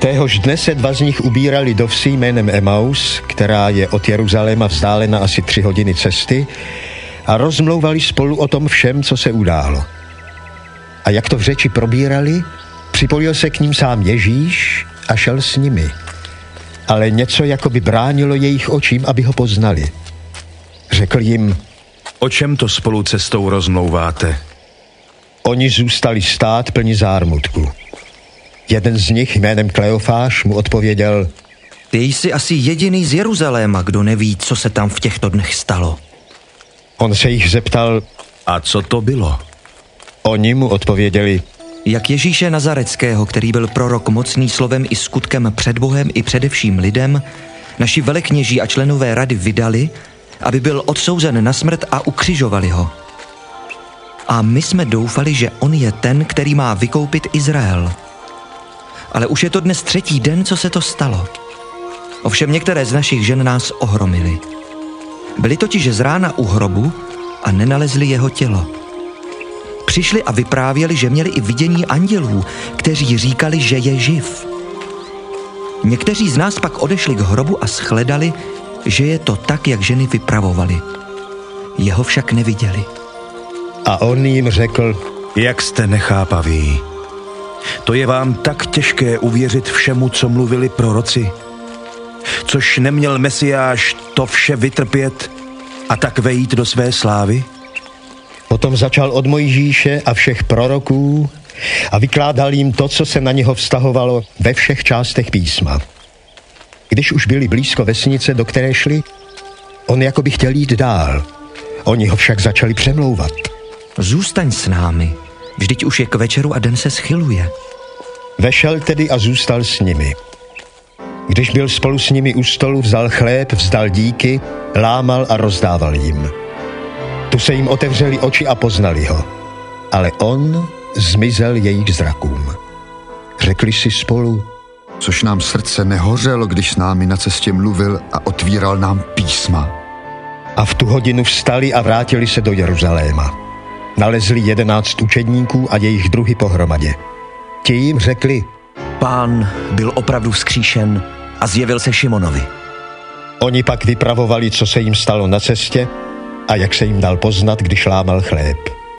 Téhož dne se dva z nich ubírali do vsi jménem Emaus, která je od Jeruzaléma vzdálena asi 3 hodiny cesty, a rozmlouvali spolu o tom všem, co se událo. A jak to v řeči probírali, připojil se k ním sám Ježíš a šel s nimi. Ale něco jakoby bránilo jejich očím, aby ho poznali. Řekl jim: O čem to spolu cestou rozmlouváte? Oni zůstali stát plní zármutku. Jeden z nich jménem Kleofáš mu odpověděl: Ty jsi asi jediný z Jeruzaléma, kdo neví, co se tam v těchto dnech stalo. On se jich zeptal: A co to bylo? Oni mu odpověděli: Jak Ježíše Nazareckého, který byl prorok mocný slovem i skutkem před Bohem i především lidem, naši velekněží a členové rady vydali, aby byl odsouzen na smrt a ukřižovali ho. A my jsme doufali, že on je ten, který má vykoupit Izrael. Ale už je to dnes 3. den, co se to stalo. Ovšem některé z našich žen nás ohromily. Byli totiž z rána u hrobu a nenalezli jeho tělo. Přišli a vyprávěli, že měli i vidění andělů, kteří říkali, že je živ. Někteří z nás pak odešli k hrobu a shledali, že je to tak, jak ženy vypravovali. Jeho však neviděli. A on jim řekl: Jak jste nechápaví? To je vám tak těžké uvěřit všemu, co mluvili proroci? Což neměl Mesiáš to vše vytrpět a tak vejít do své slávy? Potom začal od Mojžíše a všech proroků a vykládal jim to, co se na něho vztahovalo ve všech částech písma. Když už byli blízko vesnice, do které šli, on jako by chtěl jít dál. Oni ho však začali přemlouvat. Zůstaň s námi, vždyť už je k večeru a den se schyluje. Vešel tedy a zůstal s nimi. Když byl spolu s nimi u stolu, vzal chléb, vzdal díky, lámal a rozdával jim. Tu se jim otevřeli oči a poznali ho. Ale on zmizel jejich zrakům. Řekli si spolu: Což nám srdce nehořelo, když s námi na cestě mluvil a otvíral nám písma. A v tu hodinu vstali a vrátili se do Jeruzaléma. Nalezli 11 učedníků a jejich druhy pohromadě. Ti jim řekli: Pán byl opravdu vzkříšen a zjevil se Šimonovi. Oni pak vypravovali, co se jim stalo na cestě a jak se jim dal poznat, když lámal chléb.